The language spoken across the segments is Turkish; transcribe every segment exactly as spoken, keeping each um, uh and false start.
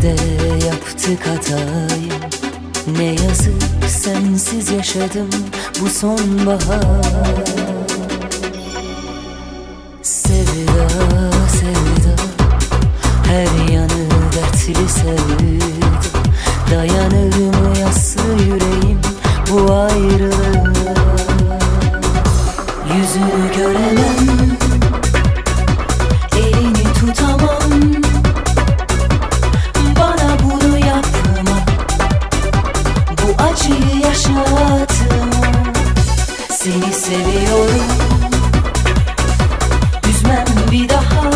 Nerede yaptık hatayı, ne yazık sensiz yaşadım bu sonbahar. Sevda sevda, her yanı dertli sevda. Dayanır mı yaslı yüreğim bu ayrılığa? Yüzünü göremem, elini tutamam. Bana bunu yapma, bu acıyı yaşatma. Seni seviyorum, üzmem bir daha.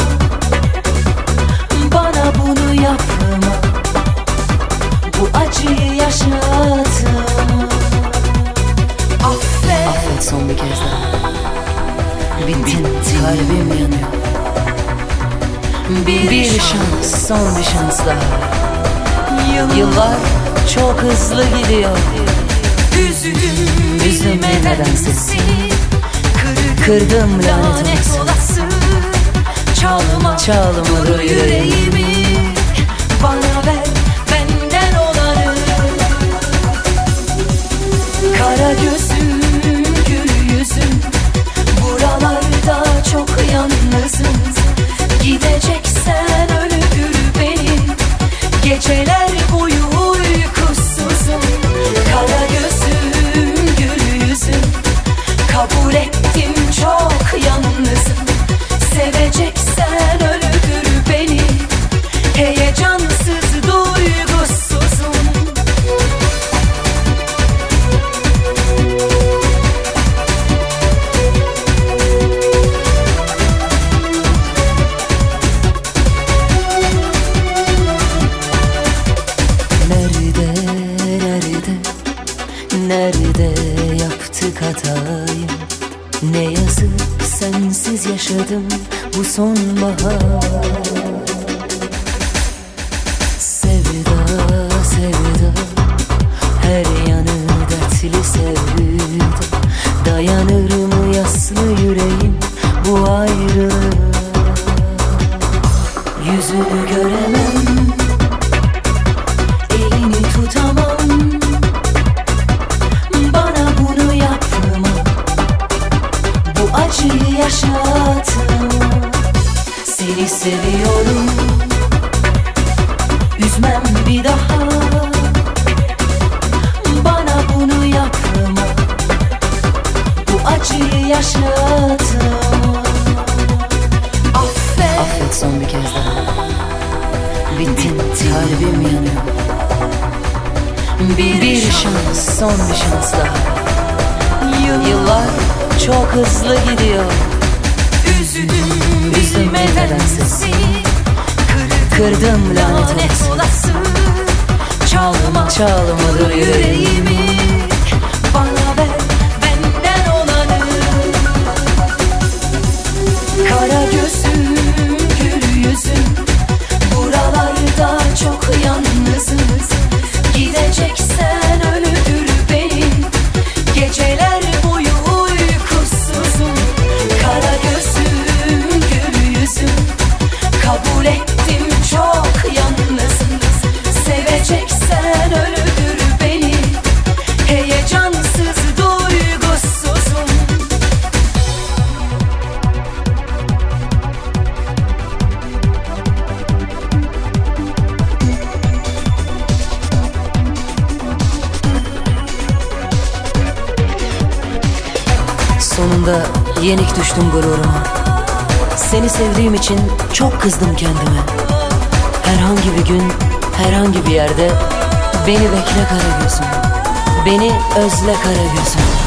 Bana bunu yapma, bu acıyı yaşatma. Affet, affet son bir kez daha. Bittin, kalbim yanıyor. Bir, bir şans, son bir şans daha. Yıllar çok hızlı gidiyor. Üzüldüm, Üzüldüm nedensiz. Kırdım lanet olası. Çalma, çalma yüreğimi. Bana ver benden olanı. Kara gözüm, gül yüzüm, buralarda çok yalnızım. Gideceksen öldür beni, geceler boyu uykusuzum. Kara gözüm, gül yüzüm, kabul ettim çok yalnızım. Seveceksen öldür beni, heyecansız duygusuzum. Nerede, nerede, nerede yaptık hatayı? Ne yazık sensiz yaşadım bu sonbahar. Sevda, sevda, her yanı dertli sevda. Dayanır mı yaslı yüreğim bu ayrılığa? Yüzünü göremem, elini tutamam. Bana bunu yapma, bu acıyı yaşatma. Seni seviyorum, üzmem bir daha. Bana bunu yapma, bu acıyı yaşatma. Affet, affet son bir kez daha. Bittin, kalbim yanıyor. Bir, bir şans, son bir şans daha. Yıllar çok hızlı gidiyor. Üzüldüm, Üzüldüm nedensiz. Kırdım lanet olası. Çalma, çalma yüreğimi. Bana ver benden olanı. Kara gözüm, gül yüzüm, buralarda çok yalnızız. Gideceksen öldür beni, geceler boyu uykusuzum. Kara gözüm, gül yüzüm, kabul ettim çok yalnızım. Seveceksen öldür beni, heyecansız duygusuzum. Sonunda yenik düştüm gururuma. Seni sevdiğim için çok kızdım kendime. Herhangi bir gün, herhangi bir yerde beni bekle kara gözüm, beni özle kara gözüm.